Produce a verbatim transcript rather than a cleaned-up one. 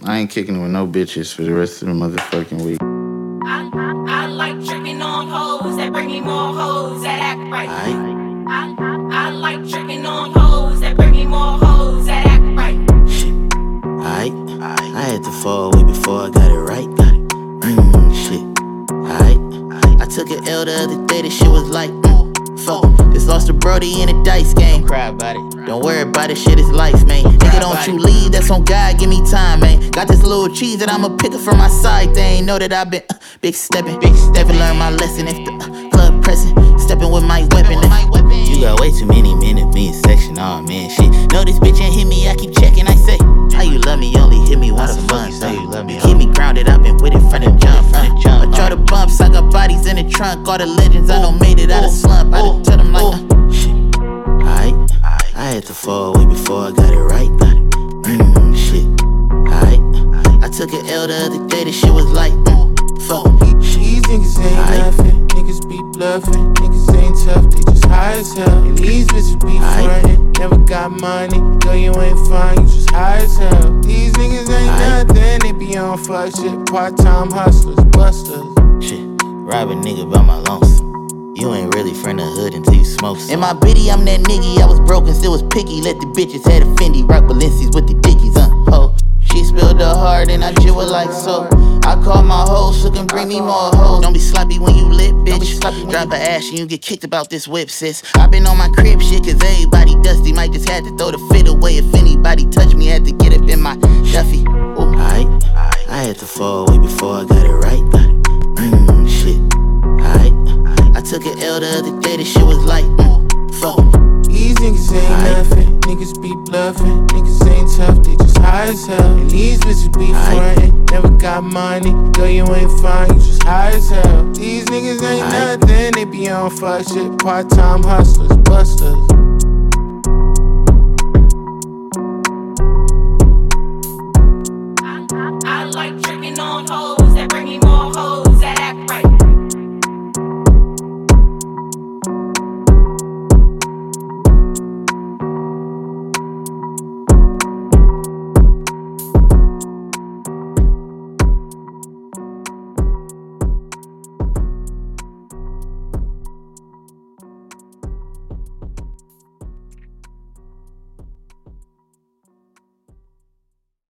I ain't kicking it with no bitches for the rest of the motherfucking week. I, I, I like tricking on hoes that bring me more hoes that act right. Aight. I, I, I like tricking on hoes that bring me more hoes that act right. Shit. Aight. I had to fall away before I got it right. Got it. Mmm, shit. Aight. I took an L the other day, this shit was like, mm, fuck. Just lost to Brody in a dice game. Don't cry about it. Don't worry about it, shit is life, man. Nigga, don't you leave, that's on God, give me time, man. Got this little cheese that I'ma pick up from my side. They ain't know that I've been uh, big steppin'. Big steppin', learn my lesson if the uh, club pressin'. Steppin' with my weapon. You got way too many men in me section, oh man, shit. No, this bitch ain't hit me, I keep checking, I say. How you love me, only hit me once a month. You say you love me, keep me grounded, I've been with it from the jump. From the jump. I try to bumps, I got bodies in the trunk. All the legends, I done made it out of slump. I done tell them like, uh, shit. Aight. I had to fall away before I got it right. Got it. Mmm, shit. Aight. I took an L the other day, this shit was like, mm, fuck. These niggas ain't Aight. nothing, niggas be bluffing, niggas ain't tough, they just high as hell. And these bitches be Aight. frontin', never got money, girl you ain't fine, you just high as hell. These niggas ain't Aight. nothing, they be on fuck shit, part-time hustlers, busters. Shit. Rob a nigga by my lonesome. You ain't really from the hood until you smoke some. In my biddy, I'm that nigga, I was broken, still was picky. Let the bitches had a Fendi, rock Balenci's with the dickies, uh, ho. She spilled her heart and I jewel like so. I call my hoes, so can bring me more hoes. Don't be sloppy when you lit, bitch. Drop a ash and you get kicked about this whip, sis. I been on my crib shit, cause everybody dusty. Might just had to throw the fit away. If anybody touch me, had to get up in my Duffy. Ooh. Aight. I had to fall away before I got it right. Got it. Mmm, shit. Aight. I took an L the other day, this shit was like, mm, fuck. These niggas ain't Aight. nothing, niggas be bluffing, niggas ain't tough, they just high as hell. And these bitches be Aight. frontin', never got money, girl you ain't fine, you just high as hell. These niggas ain't Aight. nothing, they be on fuck shit, part-time hustlers, busters.